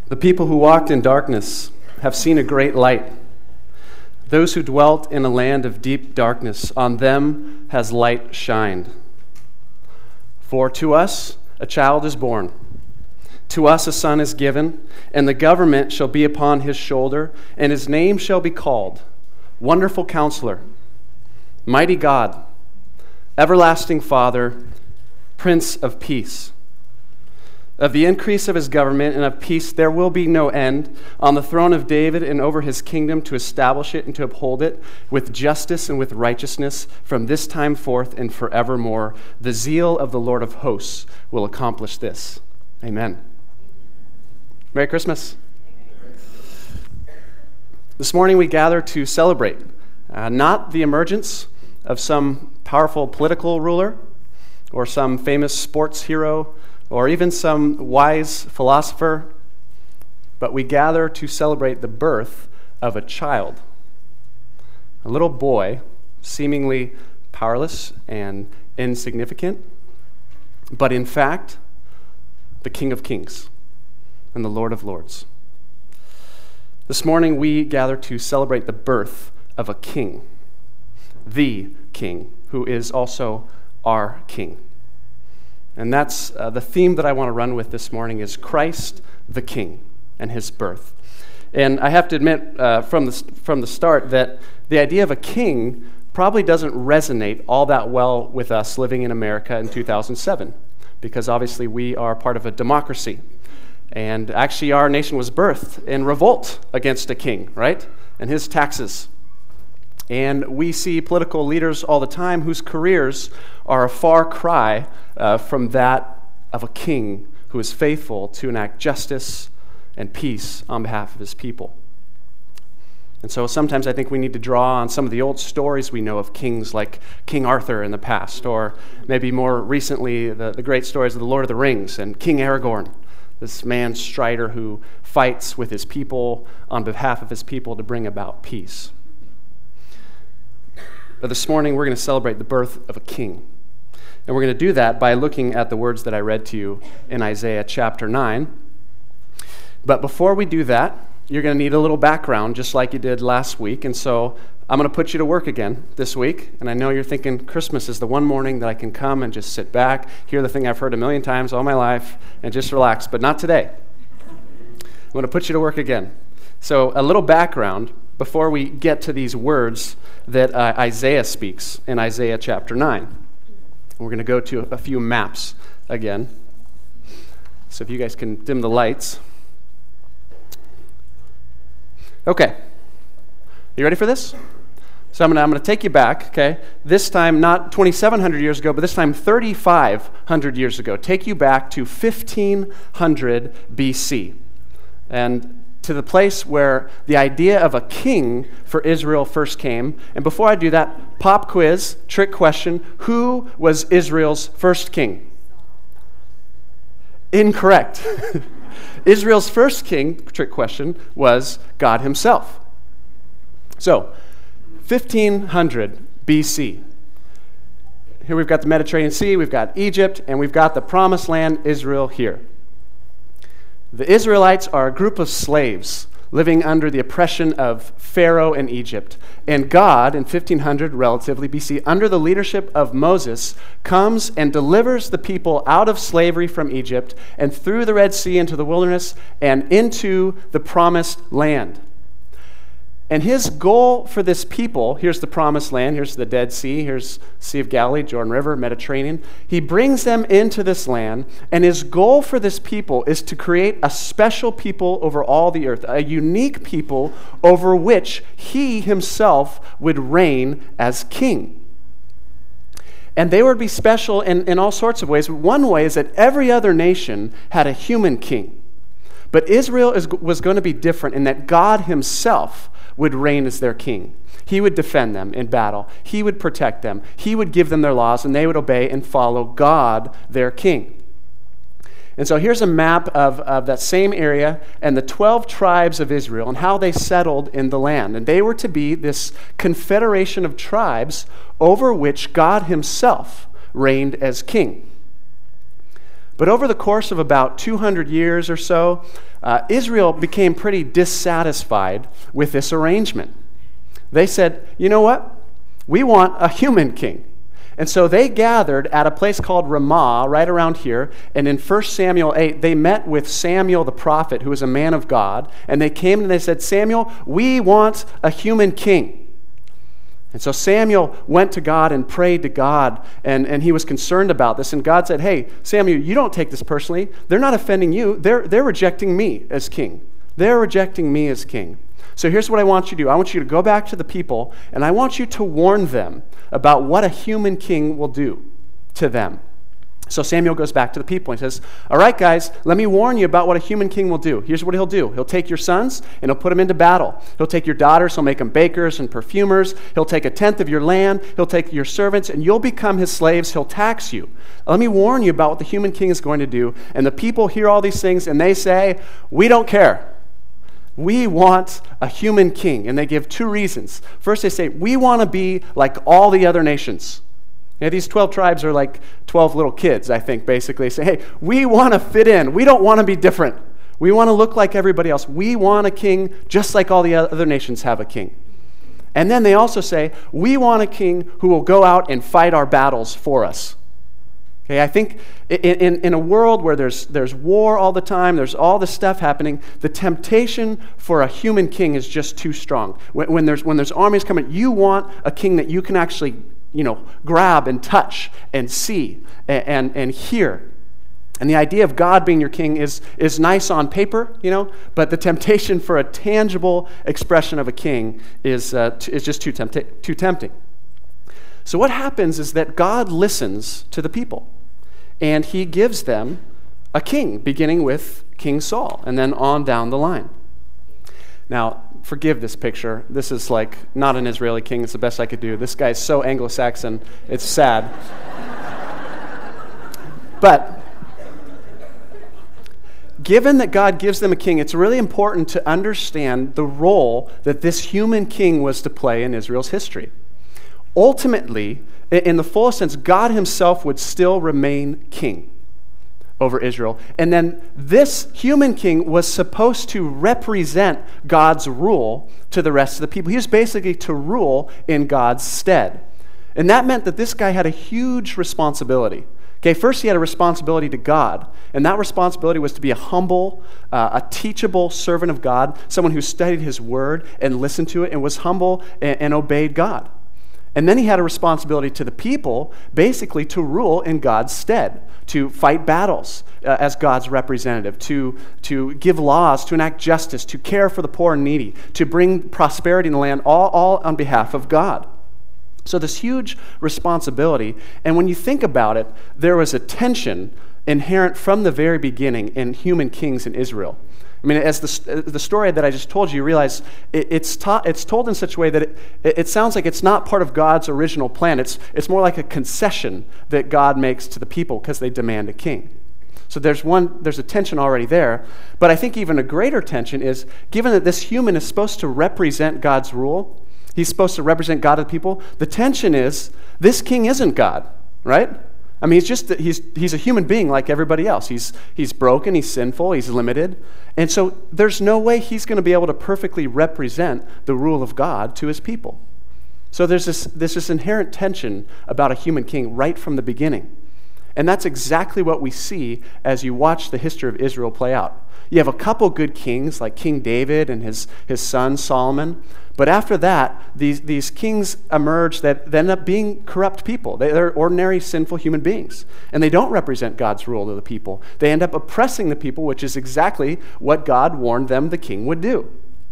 The people who walked in darkness have seen a great light. Those who dwelt in a land of deep darkness, on them has light shined. For to us a child is born, to us a son is given, and the government shall be upon his shoulder, and his name shall be called Wonderful Counselor, Mighty God, Everlasting Father, Prince of Peace. Of the increase of his government and of peace there will be no end, on the throne of David and over his kingdom, to establish it and to uphold it with justice and with righteousness from this time forth and forevermore. The zeal of the Lord of hosts will accomplish this. Amen. Merry Christmas. This morning we gather to celebrate not the emergence of some powerful political ruler or some famous sports hero or even some wise philosopher, but we gather to celebrate the birth of a child, a little boy, seemingly powerless and insignificant, but in fact, the King of Kings and the Lord of Lords. This morning we gather to celebrate the birth of a king, the King, who is also our King. And that's the theme that I want to run with this morning is Christ the King and his birth. And I have to admit from the start that the idea of a king probably doesn't resonate all that well with us living in America in 2007, because obviously we are part of a democracy. And actually our nation was birthed in revolt against a king, right? And his taxes. And we see political leaders all the time whose careers are a far cry from that of a king who is faithful to enact justice and peace on behalf of his people. And so sometimes I think we need to draw on some of the old stories we know of kings like King Arthur in the past, or maybe more recently the great stories of the Lord of the Rings and King Aragorn, this man strider who fights with his people on behalf of his people to bring about peace. But this morning, we're going to celebrate the birth of a king. And we're going to do that by looking at the words that I read to you in Isaiah chapter 9. But before we do that, you're going to need a little background, just like you did last week. And so I'm going to put you to work again this week. And I know you're thinking Christmas is the one morning that I can come and just sit back, hear the thing I've heard a million times all my life, and just relax. But not today. I'm going to put you to work again. So a little background before we get to these words that Isaiah speaks in Isaiah chapter 9. We're going to go to a few maps again. So if you guys can dim the lights. Okay. You ready for this? So I'm going to take you back, okay? This time not 2,700 years ago, but this time 3,500 years ago. Take you back to 1500 BC. And to the place where the idea of a king for Israel first came. And before I do that, pop quiz, trick question, who was Israel's first king? Incorrect. Israel's first king, trick question, was God himself. So, 1500 BC. Here we've got the Mediterranean Sea, we've got Egypt, and we've got the promised land, Israel, here. The Israelites are a group of slaves living under the oppression of Pharaoh in Egypt. And God, in 1500 relatively BC, under the leadership of Moses, comes and delivers the people out of slavery from Egypt and through the Red Sea into the wilderness and into the promised land. And his goal for this people, here's the promised land, here's the Dead Sea, here's Sea of Galilee, Jordan River, Mediterranean. He brings them into this land, and his goal for this people is to create a special people over all the earth, a unique people over which he himself would reign as king. And they would be special in all sorts of ways. One way is that every other nation had a human king. But Israel was going to be different in that God himself would reign as their king. He would defend them in battle. He would protect them. He would give them their laws, and they would obey and follow God, their king. And so here's a map of that same area and the 12 tribes of Israel and how they settled in the land. And they were to be this confederation of tribes over which God himself reigned as king. But over the course of about 200 years or so, Israel became pretty dissatisfied with this arrangement. They said, you know what? We want a human king. And so they gathered at a place called Ramah, right around here, and in 1 Samuel 8, they met with Samuel the prophet, who was a man of God, and they came and they said, Samuel, we want a human king. And so Samuel went to God and prayed to God, and he was concerned about this, and God said, hey, Samuel, you don't take this personally. They're not offending you. They're rejecting me as king. They're rejecting me as king. So here's what I want you to do. I want you to go back to the people, and I want you to warn them about what a human king will do to them. So Samuel goes back to the people and says, all right, guys, let me warn you about what a human king will do. Here's what he'll do. He'll take your sons, and he'll put them into battle. He'll take your daughters, he'll make them bakers and perfumers. He'll take a tenth of your land. He'll take your servants, and you'll become his slaves. He'll tax you. Let me warn you about what the human king is going to do. And the people hear all these things, and they say, we don't care. We want a human king. And they give two reasons. First, they say, we want to be like all the other nations. These 12 tribes are like 12 little kids, I think, basically. They say, hey, we want to fit in. We don't want to be different. We want to look like everybody else. We want a king just like all the other nations have a king. And then they also say, we want a king who will go out and fight our battles for us. Okay, I think in a world where there's war all the time, there's all this stuff happening, the temptation for a human king is just too strong. When there's armies coming, you want a king that you can actually, grab and touch and see and hear. And the idea of God being your king is nice on paper, but the temptation for a tangible expression of a king is just too tempting. So what happens is that God listens to the people, and he gives them a king, beginning with King Saul, and then on down the line. Now, forgive this picture. This is like not an Israeli king. It's the best I could do. This guy's so Anglo-Saxon, it's sad. But given that God gives them a king, it's really important to understand the role that this human king was to play in Israel's history. Ultimately, in the fullest sense, God himself would still remain king over Israel. And then this human king was supposed to represent God's rule to the rest of the people. He was basically to rule in God's stead. And that meant that this guy had a huge responsibility. Okay, first he had a responsibility to God, and that responsibility was to be a humble, a teachable servant of God, someone who studied his word and listened to it and was humble and obeyed God. And then he had a responsibility to the people, basically to rule in God's stead, to fight battles as God's representative, to give laws, to enact justice, to care for the poor and needy, to bring prosperity in the land, all on behalf of God. So this huge responsibility, and when you think about it, there was a tension inherent from the very beginning in human kings in Israel. I mean, as the story that I just told you realize it's told in such a way that it sounds like it's not part of God's original plan. It's more like a concession that God makes to the people because they demand a king. So there's a tension already there. But I think even a greater tension is, given that this human is supposed to represent God's rule, he's supposed to represent God to the people, the tension is this king isn't God, right? I mean, he's a human being like everybody else. He's broken, he's sinful, he's limited. And so there's no way he's going to be able to perfectly represent the rule of God to his people. So there's this inherent tension about a human king right from the beginning. And that's exactly what we see as you watch the history of Israel play out. You have a couple good kings like King David and his son Solomon. But after that, these kings emerge that end up being corrupt people. They're ordinary, sinful human beings. And they don't represent God's rule to the people. They end up oppressing the people, which is exactly what God warned them the king would do.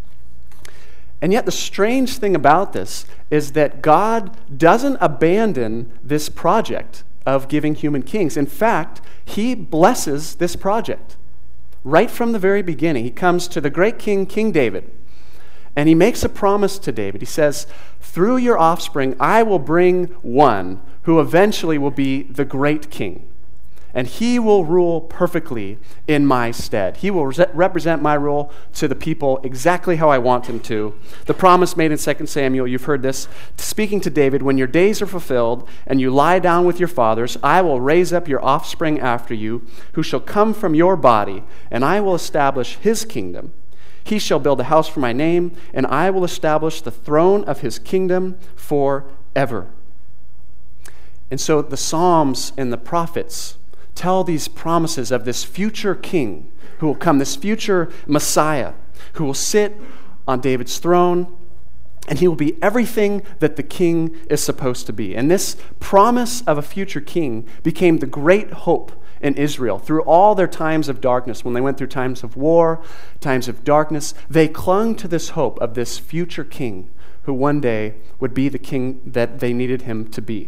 And yet the strange thing about this is that God doesn't abandon this project of giving human kings. In fact, he blesses this project. Right from the very beginning, he comes to the great king, King David, and he makes a promise to David. He says, through your offspring, I will bring one who eventually will be the great king. and he will rule perfectly in my stead. He will represent my rule to the people exactly how I want him to. The promise made in 2 Samuel, you've heard this, speaking to David, when your days are fulfilled and you lie down with your fathers, I will raise up your offspring after you, who shall come from your body, and I will establish his kingdom. He shall build a house for my name, and I will establish the throne of his kingdom forever. And so the Psalms and the prophets tell these promises of this future king who will come, this future Messiah who will sit on David's throne, and he will be everything that the king is supposed to be. And this promise of a future king became the great hope in Israel. Through all their times of darkness, when they went through times of war, times of darkness, they clung to this hope of this future king who one day would be the king that they needed him to be.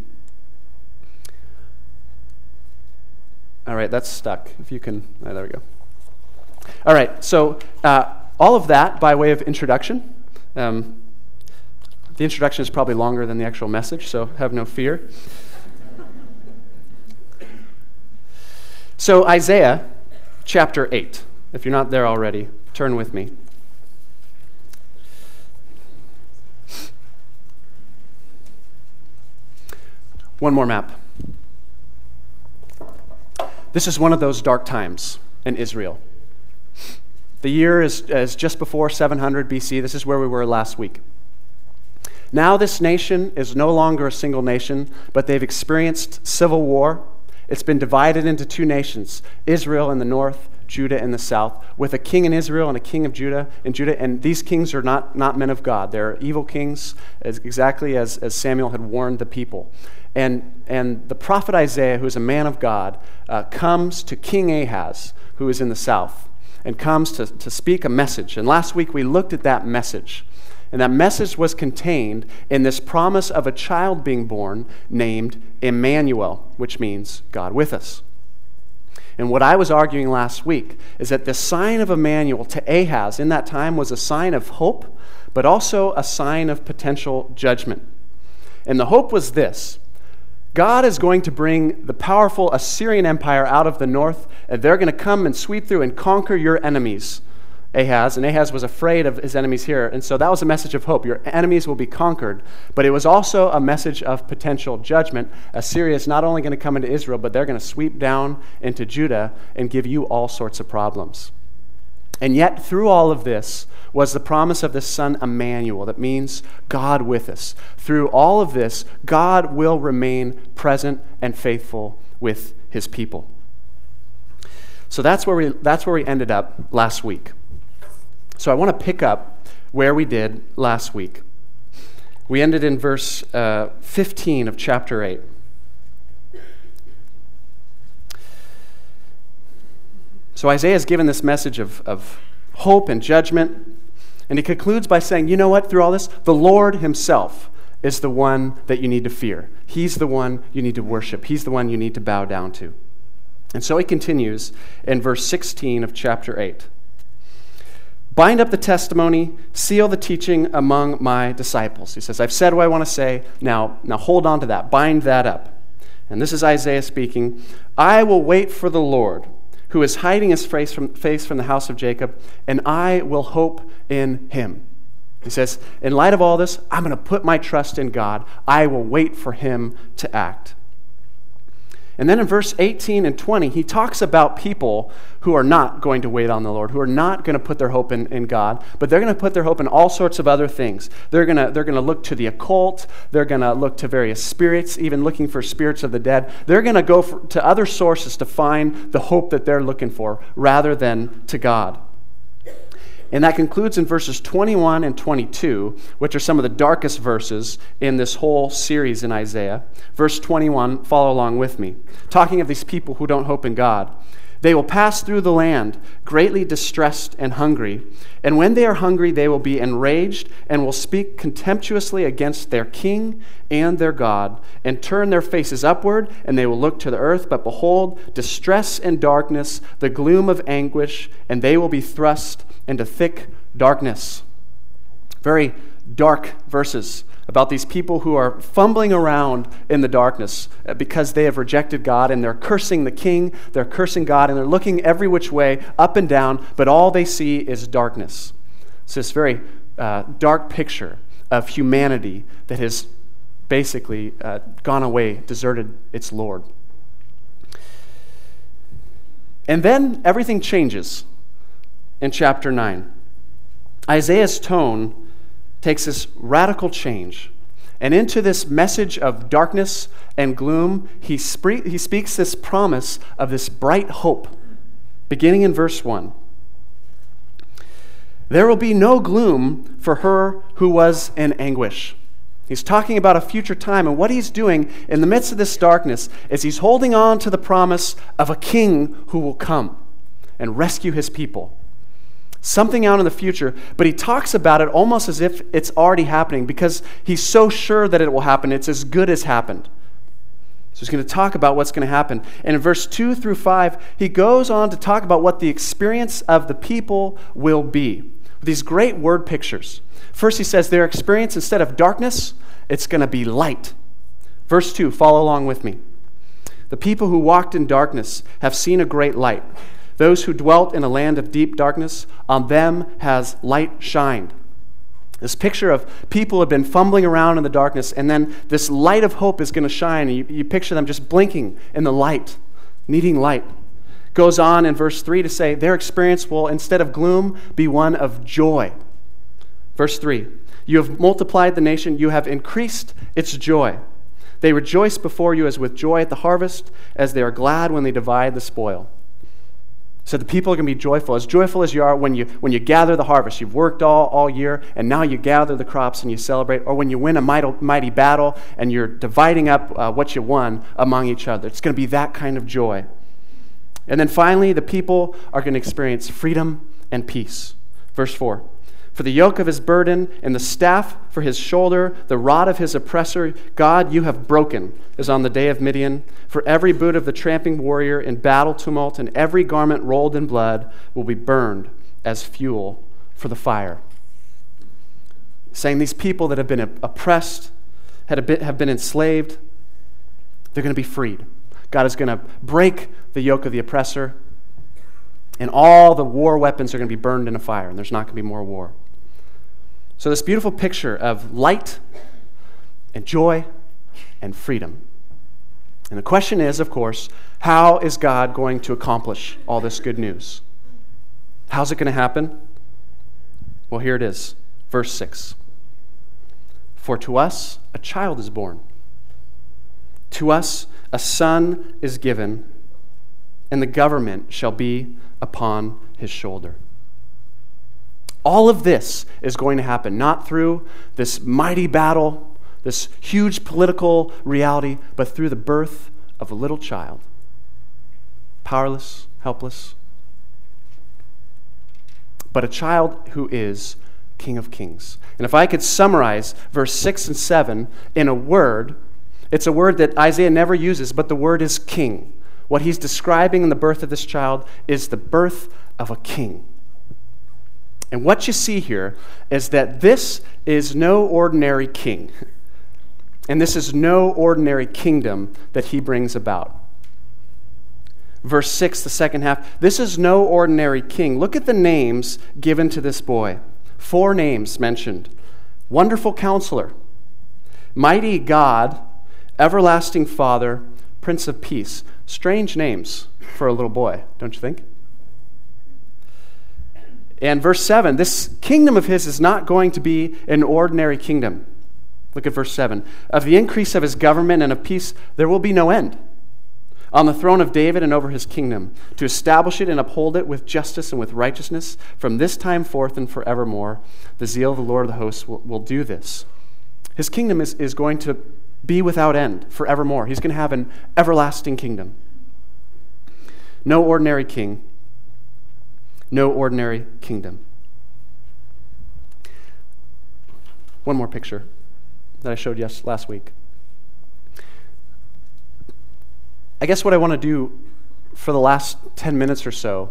All right, that's stuck. If you can, there we go. All right, so all of that by way of introduction. The introduction is probably longer than the actual message, so have no fear. So Isaiah chapter 8. If you're not there already, turn with me. One more map. This is one of those dark times in Israel. The year is just before 700 BC. This is where we were last week. Now this nation is no longer a single nation, but they've experienced civil war. It's been divided into two nations, Israel in the north, Judah in the south, with a king in Israel and a king of Judah in Judah. And these kings are not men of God. They're evil kings, exactly as Samuel had warned the people. And the prophet Isaiah, who is a man of God, comes to King Ahaz, who is in the south, and comes to speak a message. And last week we looked at that message. And that message was contained in this promise of a child being born named Emmanuel, which means God with us. And what I was arguing last week is that the sign of Emmanuel to Ahaz in that time was a sign of hope, but also a sign of potential judgment. And the hope was this: God is going to bring the powerful Assyrian Empire out of the north, and they're going to come and sweep through and conquer your enemies, Ahaz. And Ahaz was afraid of his enemies here, and so that was a message of hope. Your enemies will be conquered. But it was also a message of potential judgment. Assyria is not only going to come into Israel, but they're going to sweep down into Judah and give you all sorts of problems. And yet, through all of this was the promise of the son Emmanuel, that means God with us. Through all of this, God will remain present and faithful with his people. So that's where we ended up last week. So I want to pick up where we did last week. We ended in verse 15 of chapter 8. So Isaiah is given this message of hope and judgment, and he concludes by saying, you know what, through all this, the Lord himself is the one that you need to fear. He's the one you need to worship. He's the one you need to bow down to. And so he continues in verse 16 of chapter 8. Bind up the testimony, seal the teaching among my disciples. He says, I've said what I want to say, now hold on to that, bind that up. And this is Isaiah speaking. I will wait for the Lord, who is hiding his face from the house of Jacob, and I will hope in him. He says, in light of all this, I'm going to put my trust in God. I will wait for him to act. And then in verse 18 and 20, he talks about people who are not going to wait on the Lord, who are not going to put their hope in God, but they're going to put their hope in all sorts of other things. They're going to look to the occult. They're going to look to various spirits, even looking for spirits of the dead. They're going to go to other sources to find the hope that they're looking for, rather than to God. And that concludes in verses 21 and 22, which are some of the darkest verses in this whole series in Isaiah. Verse 21, follow along with me. Talking of these people who don't hope in God. They will pass through the land, greatly distressed and hungry. And when they are hungry, they will be enraged and will speak contemptuously against their king and their God, and turn their faces upward, and they will look to the earth. But behold, distress and darkness, the gloom of anguish, and they will be thrust into thick darkness. Very dark verses about these people who are fumbling around in the darkness because they have rejected God, and they're cursing the king, they're cursing God, and they're looking every which way, up and down, but all they see is darkness. It's this very dark picture of humanity that has basically gone away, deserted its Lord. And then everything changes in chapter 9. Isaiah's tone takes this radical change. And into this message of darkness and gloom, he speaks this promise of this bright hope, beginning in verse 1. There will be no gloom for her who was in anguish. He's talking about a future time, and what he's doing in the midst of this darkness is he's holding on to the promise of a king who will come and rescue his people. Something out in the future, but he talks about it almost as if it's already happening because he's so sure that it will happen. It's as good as happened. So he's going to talk about what's going to happen. And in verse 2 through 5, he goes on to talk about what the experience of the people will be. These great word pictures. First, he says their experience, instead of darkness, it's going to be light. Verse 2, follow along with me. The people who walked in darkness have seen a great light. Those who dwelt in a land of deep darkness, on them has light shined. This picture of people who have been fumbling around in the darkness, and then this light of hope is going to shine. And you picture them just blinking in the light, needing light. Goes on in verse 3 to say their experience will, instead of gloom, be one of joy. Verse 3, you have multiplied the nation, you have increased its joy. They rejoice before you as with joy at the harvest, as they are glad when they divide the spoil. So the people are going to be joyful as you are when you gather the harvest. You've worked all year, and now you gather the crops and you celebrate, or when you win a mighty battle and you're dividing up what you won among each other. It's going to be that kind of joy. And then finally, the people are going to experience freedom and peace. Verse 4, for the yoke of his burden and the staff for his shoulder, the rod of his oppressor, God, you have broken, as on the day of Midian. For every boot of the tramping warrior in battle tumult and every garment rolled in blood will be burned as fuel for the fire. Saying these people that have been oppressed, have been enslaved, they're going to be freed. God is going to break the yoke of the oppressor, and all the war weapons are going to be burned in a fire, and there's not going to be more war. So this beautiful picture of light and joy and freedom. And the question is, of course, how is God going to accomplish all this good news? How's it going to happen? Well, here it is, verse 6. For to us a child is born. To us a son is given, and the government shall be upon his shoulder. All of this is going to happen, not through this mighty battle, this huge political reality, but through the birth of a little child. Powerless, helpless, but a child who is King of Kings. And if I could summarize verse 6 and 7 in a word, it's a word that Isaiah never uses, but the word is king. What he's describing in the birth of this child is the birth of a king. And what you see here is that this is no ordinary king. And this is no ordinary kingdom that he brings about. Verse 6, the second half, this is no ordinary king. Look at the names given to this boy. 4 names mentioned. Wonderful Counselor, Mighty God, Everlasting Father, Prince of Peace. Strange names for a little boy, don't you think? And verse 7, this kingdom of his is not going to be an ordinary kingdom. Look at verse 7. Of the increase of his government and of peace, there will be no end. On the throne of David and over his kingdom, to establish it and uphold it with justice and with righteousness from this time forth and forevermore. The zeal of the Lord of the hosts will do this. His kingdom is going to be without end forevermore. He's going to have an everlasting kingdom. No ordinary king. No ordinary kingdom. One more picture that I showed you last week. I guess what I want to do for the last 10 minutes or so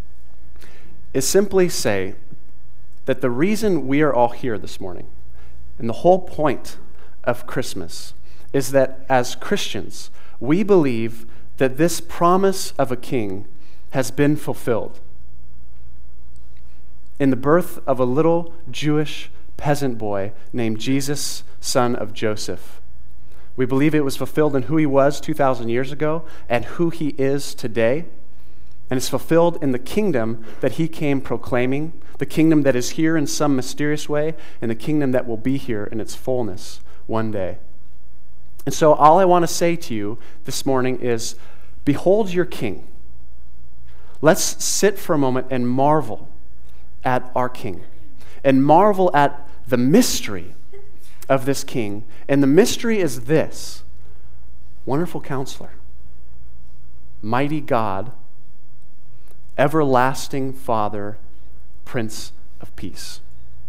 is simply say that the reason we are all here this morning And the whole point of Christmas is that as Christians, we believe that this promise of a king has been fulfilled in the birth of a little Jewish peasant boy named Jesus, son of Joseph. We believe it was fulfilled in who he was 2,000 years ago and who he is today. And it's fulfilled in the kingdom that he came proclaiming, the kingdom that is here in some mysterious way, and the kingdom that will be here in its fullness one day. And so all I want to say to you this morning is, behold your king. Let's sit for a moment and marvel at our king, and marvel at the mystery of this king. And the mystery is this: Wonderful Counselor, Mighty God, Everlasting Father, Prince of Peace.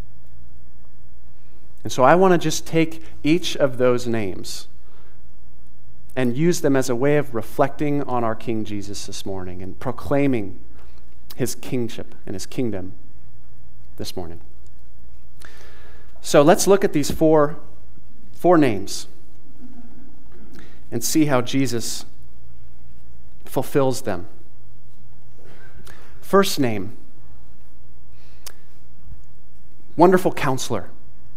And so I want to just take each of those names and use them as a way of reflecting on our King Jesus this morning and proclaiming his kingship and his kingdom this morning. So let's look at these four names and see how Jesus fulfills them. First name, Wonderful Counselor.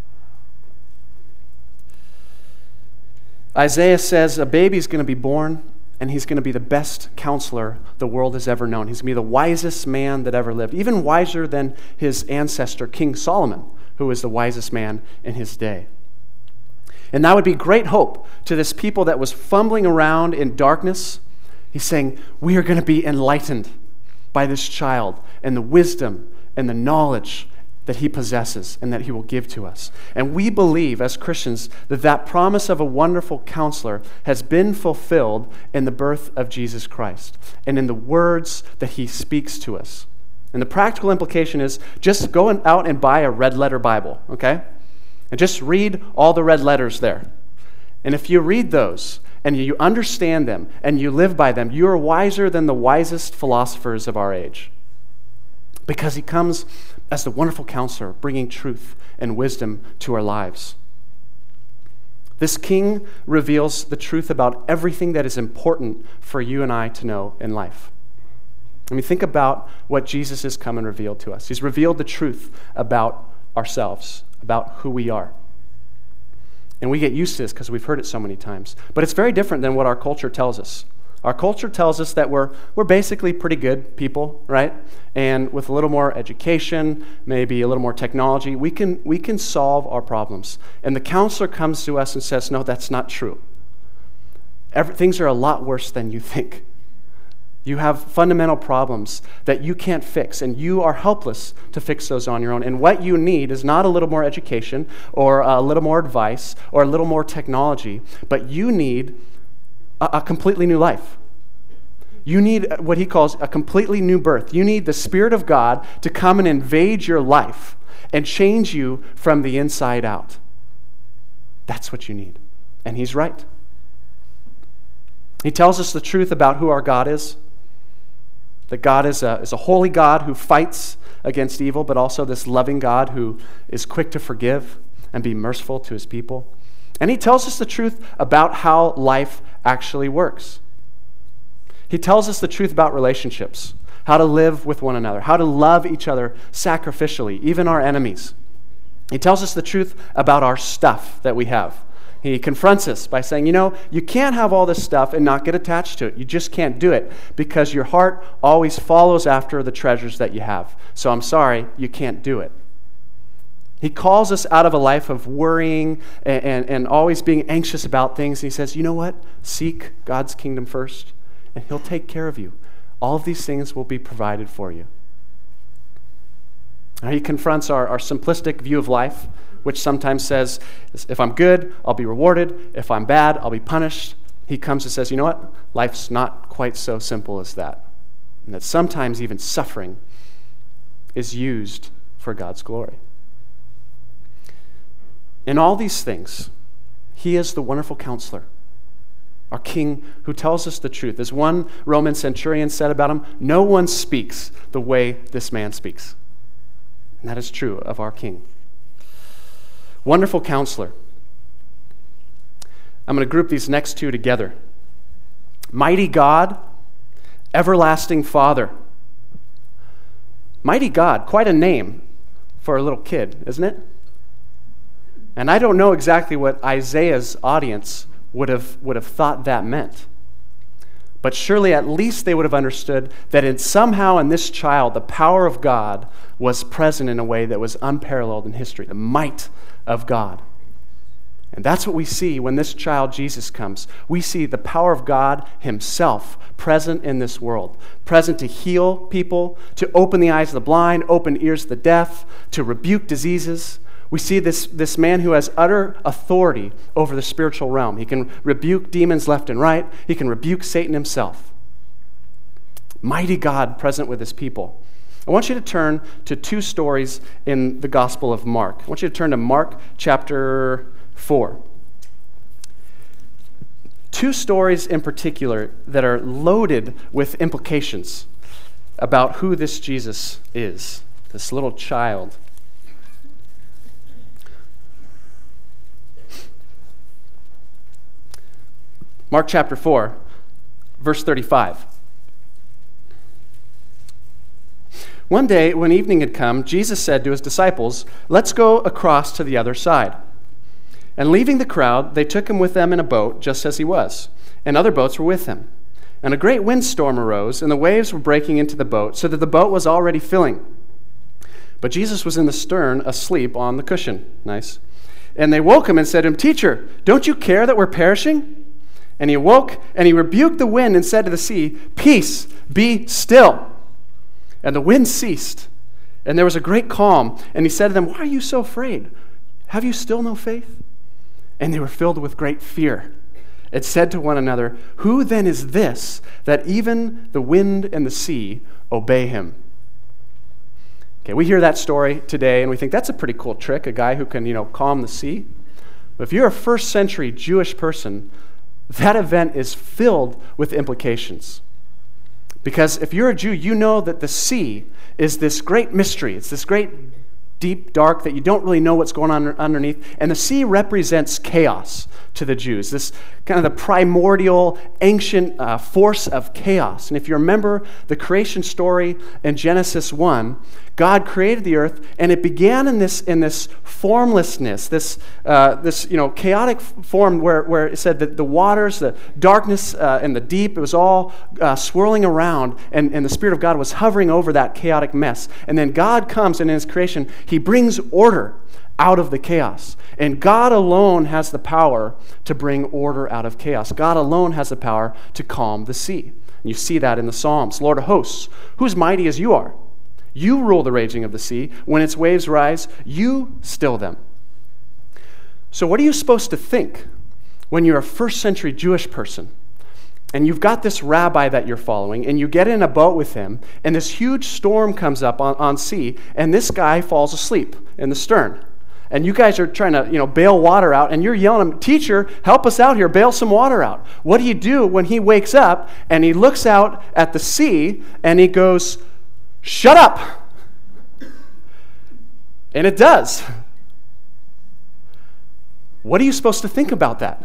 Isaiah says a baby's going to be born, and he's going to be the best counselor the world has ever known. He's going to be the wisest man that ever lived, even wiser than his ancestor, King Solomon, who was the wisest man in his day. And that would be great hope to this people that was fumbling around in darkness. He's saying, we are going to be enlightened by this child and the wisdom and the knowledge that he possesses and that he will give to us. And we believe as Christians that promise of a wonderful counselor has been fulfilled in the birth of Jesus Christ and in the words that he speaks to us. And the practical implication is just go out and buy a red letter Bible, okay? And just read all the red letters there. And if you read those and you understand them and you live by them, you are wiser than the wisest philosophers of our age. Because he comes as the wonderful counselor, bringing truth and wisdom to our lives. This king reveals the truth about everything that is important for you and I to know in life. I mean, think about what Jesus has come and revealed to us. He's revealed the truth about ourselves, about who we are. And we get used to this because we've heard it so many times. But it's very different than what our culture tells us. Our culture tells us that we're basically pretty good people, right? And with a little more education, maybe a little more technology, we can solve our problems. And the counselor comes to us and says, no, that's not true. Things are a lot worse than you think. You have fundamental problems that you can't fix, and you are helpless to fix those on your own. And what you need is not a little more education or a little more advice or a little more technology, but you need a completely new life. You need what he calls a completely new birth. You need the Spirit of God to come and invade your life and change you from the inside out. That's what you need. And he's right. He tells us the truth about who our God is. That God is a holy God who fights against evil, but also this loving God who is quick to forgive and be merciful to his people. And he tells us the truth about how life actually works. He tells us the truth about relationships, how to live with one another, how to love each other sacrificially, even our enemies. He tells us the truth about our stuff that we have. He confronts us by saying, you can't have all this stuff and not get attached to it. You just can't do it because your heart always follows after the treasures that you have. So I'm sorry, you can't do it. He calls us out of a life of worrying and always being anxious about things. And he says, you know what? Seek God's kingdom first, and he'll take care of you. All of these things will be provided for you. Now, he confronts our simplistic view of life, which sometimes says, if I'm good, I'll be rewarded. If I'm bad, I'll be punished. He comes and says, you know what? Life's not quite so simple as that. And that sometimes even suffering is used for God's glory. In all these things, he is the wonderful counselor, our king who tells us the truth. As one Roman centurion said about him, no one speaks the way this man speaks. And that is true of our king. Wonderful Counselor. I'm going to group these next two together. Mighty God, Everlasting Father. Mighty God, quite a name for a little kid, isn't it? And I don't know exactly what Isaiah's audience would have thought that meant. But surely at least they would have understood that somehow in this child, the power of God was present in a way that was unparalleled in history, the might of God. And that's what we see when this child Jesus comes. We see the power of God himself present in this world, present to heal people, to open the eyes of the blind, open ears of the deaf, to rebuke diseases. We see this man who has utter authority over the spiritual realm. He can rebuke demons left and right. He can rebuke Satan himself. Mighty God present with his people. I want you to turn to two stories in the Gospel of Mark. I want you to turn to Mark chapter 4. Two stories in particular that are loaded with implications about who this Jesus is, this little child. Mark chapter 4, verse 35. One day, when evening had come, Jesus said to his disciples, "Let's go across to the other side." And leaving the crowd, they took him with them in a boat, just as he was, and other boats were with him. And a great windstorm arose, and the waves were breaking into the boat, so that the boat was already filling. But Jesus was in the stern, asleep on the cushion. Nice. And they woke him and said to him, "Teacher, don't you care that we're perishing?" And he awoke, and he rebuked the wind and said to the sea, "Peace, be still." And the wind ceased, and there was a great calm. And he said to them, "Why are you so afraid? Have you still no faith?" And they were filled with great fear, and said to one another, "Who then is this, that even the wind and the sea obey him?" Okay, we hear that story today, and we think that's a pretty cool trick, a guy who can, calm the sea. But if you're a first century Jewish person, that event is filled with implications. Because if you're a Jew, you know that the sea is this great mystery. It's this great deep dark that you don't really know what's going on underneath. And the sea represents chaos to the Jews, this kind of the primordial, ancient force of chaos. And if you remember the creation story in Genesis 1, God created the earth, and it began in this formlessness, this chaotic form where it said that the waters, the darkness, and the deep, it was all swirling around, and the Spirit of God was hovering over that chaotic mess. And then God comes, and in His creation, He brings order out of the chaos. And God alone has the power to bring order out of chaos. God alone has the power to calm the sea. And you see that in the Psalms. Lord of hosts, who's mighty as you are? You rule the raging of the sea. When its waves rise, you still them. So what are you supposed to think when you're a first century Jewish person and you've got this rabbi that you're following and you get in a boat with him and this huge storm comes up on sea and this guy falls asleep in the stern? And you guys are trying to, bail water out, and you're yelling at him, "Teacher, help us out here, bail some water out." What do you do when he wakes up and he looks out at the sea and he goes, "Shut up"? And it does. What are you supposed to think about that?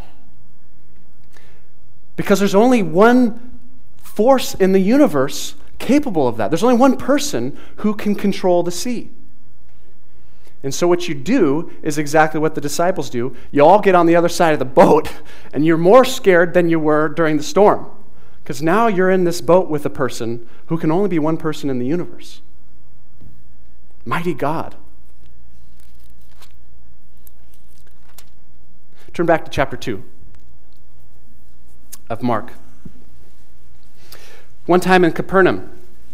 Because there's only one force in the universe capable of that. There's only one person who can control the sea. And so what you do is exactly what the disciples do. You all get on the other side of the boat, and you're more scared than you were during the storm. Because now you're in this boat with a person who can only be one person in the universe. Mighty God. Turn back to chapter 2 of Mark. One time in Capernaum,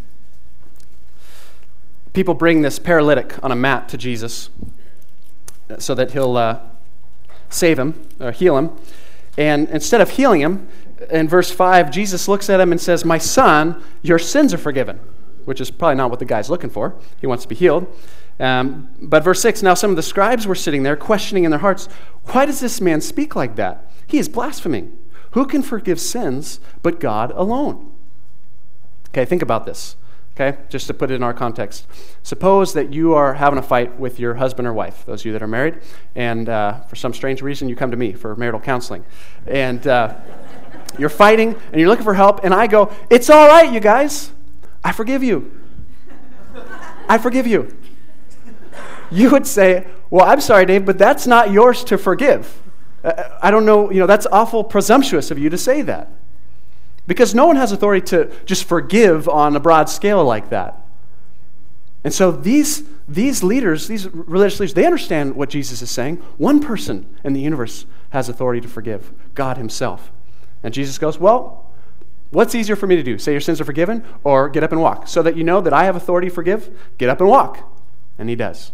people bring this paralytic on a mat to Jesus so that he'll save him, or heal him. And instead of healing him, in verse 5, Jesus looks at him and says, "My son, your sins are forgiven," which is probably not what the guy's looking for. He wants to be healed. But verse 6, now some of the scribes were sitting there questioning in their hearts, "Why does this man speak like that? He is blaspheming. Who can forgive sins but God alone?" Okay, think about this. Okay, just to put it in our context. Suppose that you are having a fight with your husband or wife, those of you that are married, and for some strange reason you come to me for marital counseling. And you're fighting, and you're looking for help, and I go, "It's all right, you guys. I forgive you. I forgive you." You would say, "Well, I'm sorry, Dave, but that's not yours to forgive. I don't know, that's awful presumptuous of you to say that." Because no one has authority to just forgive on a broad scale like that. And so these leaders, these religious leaders, they understand what Jesus is saying. One person in the universe has authority to forgive, God himself. And Jesus goes, "Well, what's easier for me to do? Say your sins are forgiven, or get up and walk? So that you know that I have authority to forgive, get up and walk." And he does.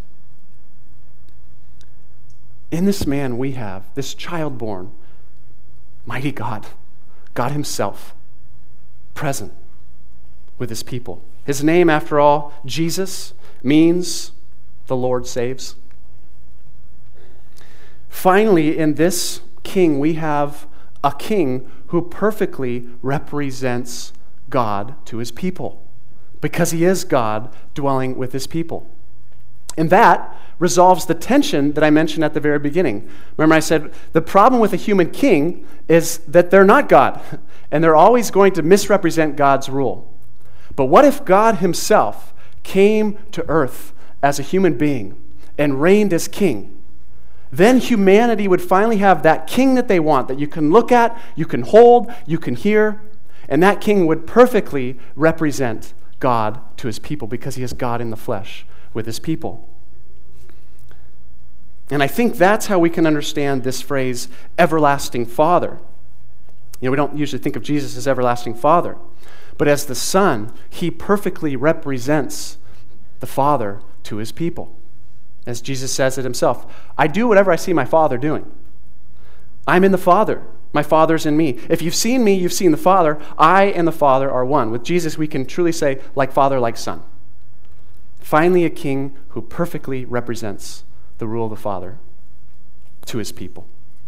In this man we have, this child born, mighty God, God himself, present with his people. His name, after all, Jesus, means the Lord saves. Finally, in this king, we have a king who perfectly represents God to his people, because he is God dwelling with his people. And that resolves the tension that I mentioned at the very beginning. Remember, I said the problem with a human king is that they're not God, and they're always going to misrepresent God's rule. But what if God himself came to earth as a human being and reigned as king? Then humanity would finally have that king that they want, that you can look at, you can hold, you can hear, and that king would perfectly represent God to his people because he is God in the flesh with his people. And I think that's how we can understand this phrase, everlasting Father. We don't usually think of Jesus as everlasting Father, but as the Son, he perfectly represents the Father to his people. As Jesus says it himself, "I do whatever I see my Father doing. I'm in the Father. My Father's in me. If you've seen me, you've seen the Father. I and the Father are one." With Jesus, we can truly say, like Father, like Son. Finally, a king who perfectly represents the rule of the Father to his people.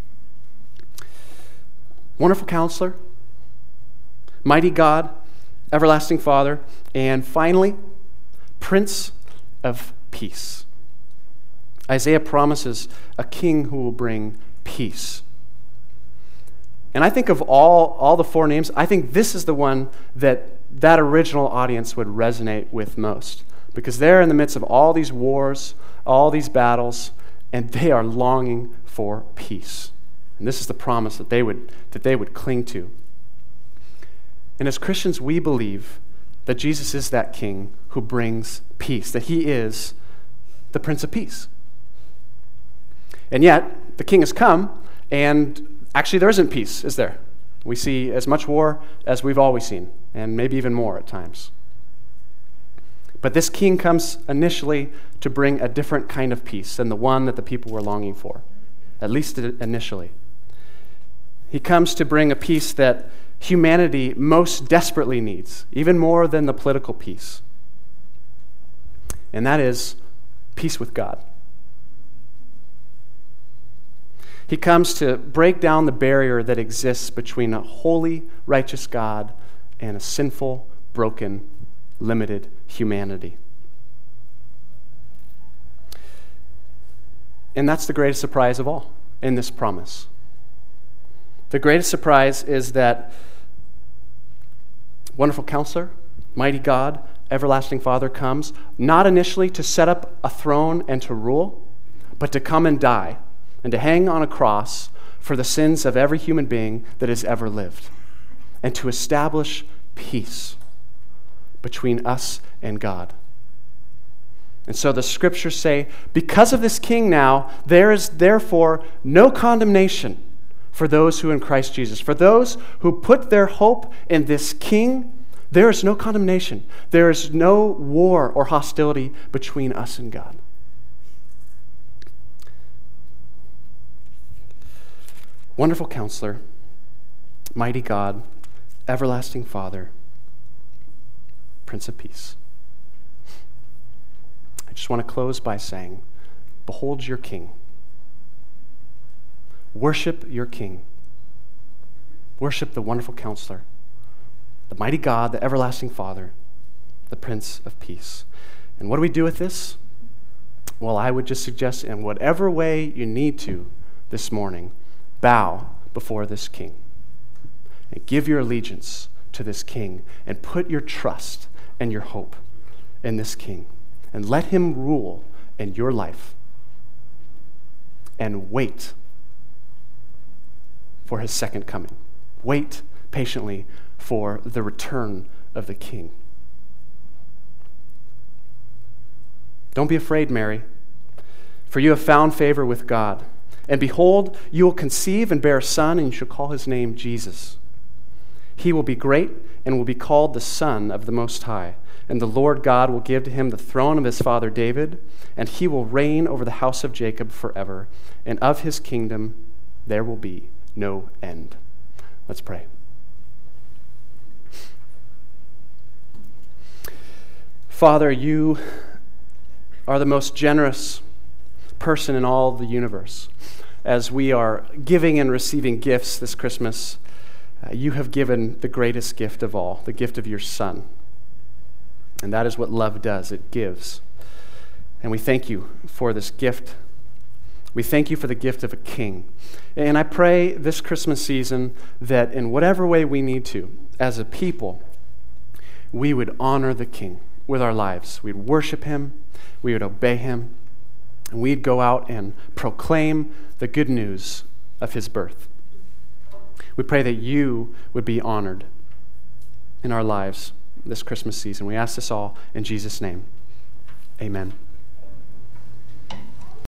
Wonderful Counselor, mighty God, everlasting Father, and finally, Prince of Peace. Isaiah promises a king who will bring peace. And I think of all the four names, I think this is the one that original audience would resonate with most. Because they're in the midst of all these wars, all these battles, and they are longing for peace. And this is the promise that they would cling to. And as Christians, we believe that Jesus is that king who brings peace, that he is the Prince of Peace. And yet, the king has come, and actually there isn't peace, is there? We see as much war as we've always seen, and maybe even more at times. But this king comes initially to bring a different kind of peace than the one that the people were longing for, at least initially. He comes to bring a peace that humanity most desperately needs, even more than the political peace. And that is peace with God. He comes to break down the barrier that exists between a holy, righteous God and a sinful, broken, limited humanity. And that's the greatest surprise of all in this promise. The greatest surprise is that wonderful Counselor, mighty God, everlasting Father comes, not initially to set up a throne and to rule, but to come and die and to hang on a cross for the sins of every human being that has ever lived, and to establish peace between us and God. And so the scriptures say, because of this king now, there is therefore no condemnation for those who are in Christ Jesus. For those who put their hope in this king, there is no condemnation. There is no war or hostility between us and God. Wonderful Counselor, mighty God, everlasting Father, Prince of Peace. I just want to close by saying, behold your King. Worship your King. Worship the wonderful Counselor, the mighty God, the everlasting Father, the Prince of Peace. And what do we do with this? Well, I would just suggest in whatever way you need to this morning, bow before this King and give your allegiance to this King and put your trust and your hope in this King and let him rule in your life and wait for his second coming. Wait patiently for the return of the King. Don't be afraid, Mary, for you have found favor with God. And behold, you will conceive and bear a son, and you shall call his name Jesus. He will be great and will be called the Son of the Most High. And the Lord God will give to him the throne of his father David, and he will reign over the house of Jacob forever, and of his kingdom there will be no end. Let's pray. Father, you are the most generous person in all the universe. As we are giving and receiving gifts this Christmas, you have given the greatest gift of all, the gift of your Son. And that is what love does. It gives. And we thank you for this gift. We thank you for the gift of a King. And I pray this Christmas season that in whatever way we need to, as a people, we would honor the King with our lives. We'd worship him. We would obey him. And we'd go out and proclaim the good news of his birth. We pray that you would be honored in our lives this Christmas season. We ask this all in Jesus' name. Amen.